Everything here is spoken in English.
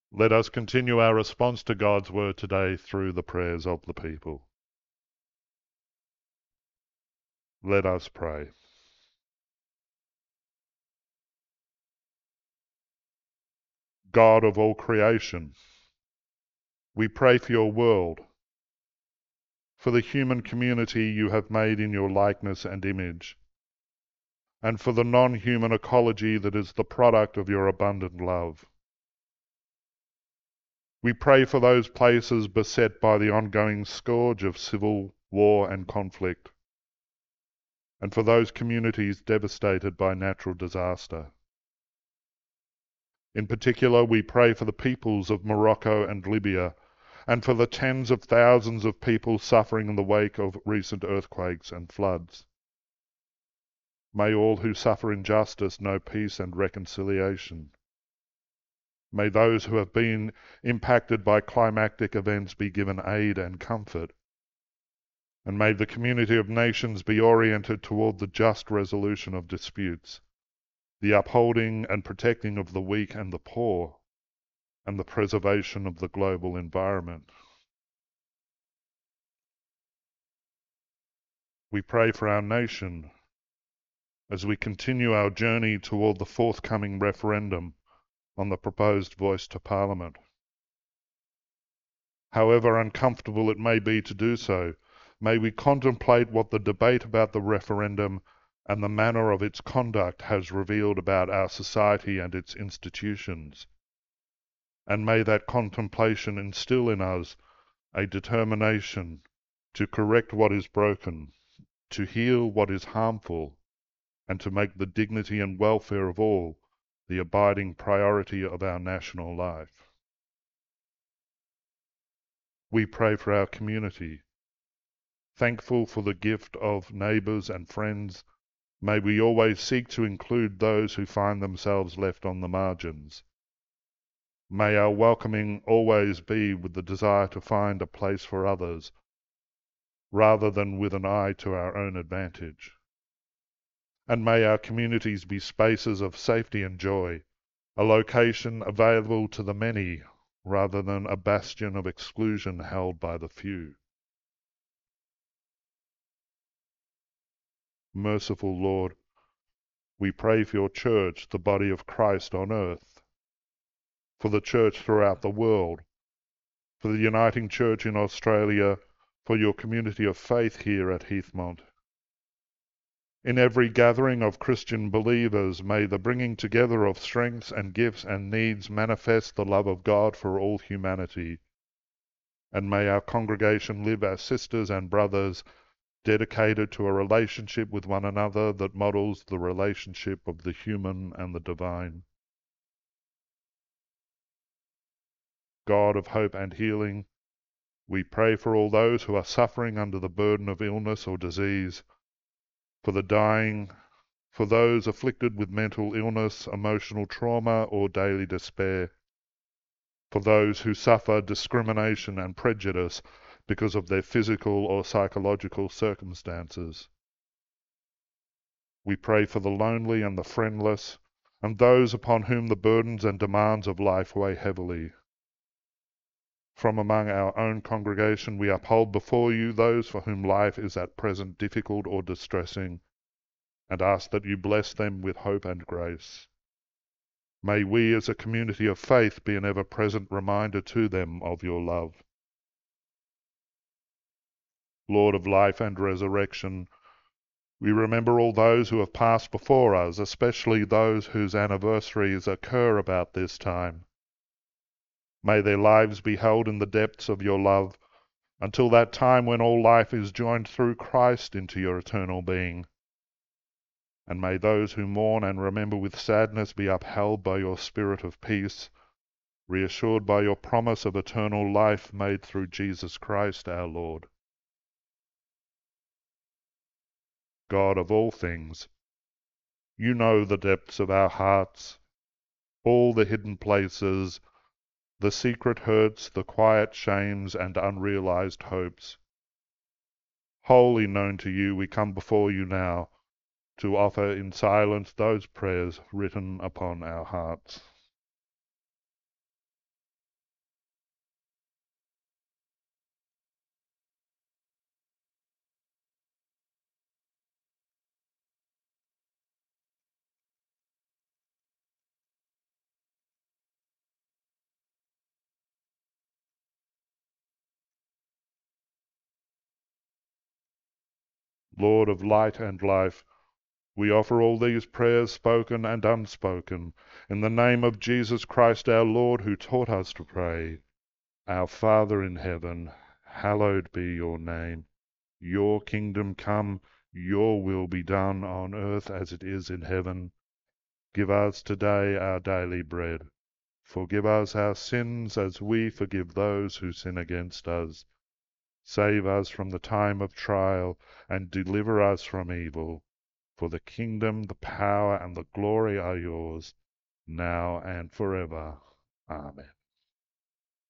Let us continue our response to God's word today through the prayers of the people. Let us pray. God of all creation, we pray for your world, for the human community you have made in your likeness and image, and for the non-human ecology that is the product of your abundant love. We pray for those places beset by the ongoing scourge of civil war and conflict, and for those communities devastated by natural disaster. In particular, we pray for the peoples of Morocco and Libya, and for the tens of thousands of people suffering in the wake of recent earthquakes and floods. May all who suffer injustice know peace and reconciliation. May those who have been impacted by climactic events be given aid and comfort. And may the community of nations be oriented toward the just resolution of disputes, the upholding and protecting of the weak and the poor, and the preservation of the global environment. We pray for our nation as we continue our journey toward the forthcoming referendum on the proposed voice to Parliament. However uncomfortable it may be to do so, may we contemplate what the debate about the referendum and the manner of its conduct has revealed about our society and its institutions. And may that contemplation instill in us a determination to correct what is broken, to heal what is harmful, and to make the dignity and welfare of all the abiding priority of our national life. We pray for our community. Thankful for the gift of neighbours and friends, may we always seek to include those who find themselves left on the margins. May our welcoming always be with the desire to find a place for others, rather than with an eye to our own advantage. And may our communities be spaces of safety and joy, a location available to the many, rather than a bastion of exclusion held by the few. Merciful Lord, we pray for your church, the body of Christ on earth, for the church throughout the world, for the uniting church in Australia, for your community of faith here at Heathmont. In every gathering of Christian believers, may the bringing together of strengths and gifts and needs manifest the love of God for all humanity. And may our congregation live as sisters and brothers, dedicated to a relationship with one another that models the relationship of the human and the divine. God of hope and healing, we pray for all those who are suffering under the burden of illness or disease, for the dying, for those afflicted with mental illness, emotional trauma, or daily despair, for those who suffer discrimination and prejudice because of their physical or psychological circumstances. We pray for the lonely and the friendless, and those upon whom the burdens and demands of life weigh heavily. From among our own congregation we uphold before you those for whom life is at present difficult or distressing, and ask that you bless them with hope and grace. May we as a community of faith be an ever-present reminder to them of your love. Lord of life and resurrection, we remember all those who have passed before us, especially those whose anniversaries occur about this time. May their lives be held in the depths of your love until that time when all life is joined through Christ into your eternal being. And may those who mourn and remember with sadness be upheld by your spirit of peace, reassured by your promise of eternal life made through Jesus Christ our Lord. God of all things, you know the depths of our hearts, all the hidden places, the secret hurts, the quiet shames, and unrealized hopes. Wholly known to you, we come before you now to offer in silence those prayers written upon our hearts. Lord of light and life, we offer all these prayers, spoken and unspoken, in the name of Jesus Christ our Lord, who taught us to pray. Our Father in heaven, hallowed be your name. Your kingdom come, your will be done on earth as it is in heaven. Give us today our daily bread. Forgive us our sins as we forgive those who sin against us. Save us from the time of trial, and deliver us from evil. For the kingdom, the power, and the glory are yours, now and forever. Amen.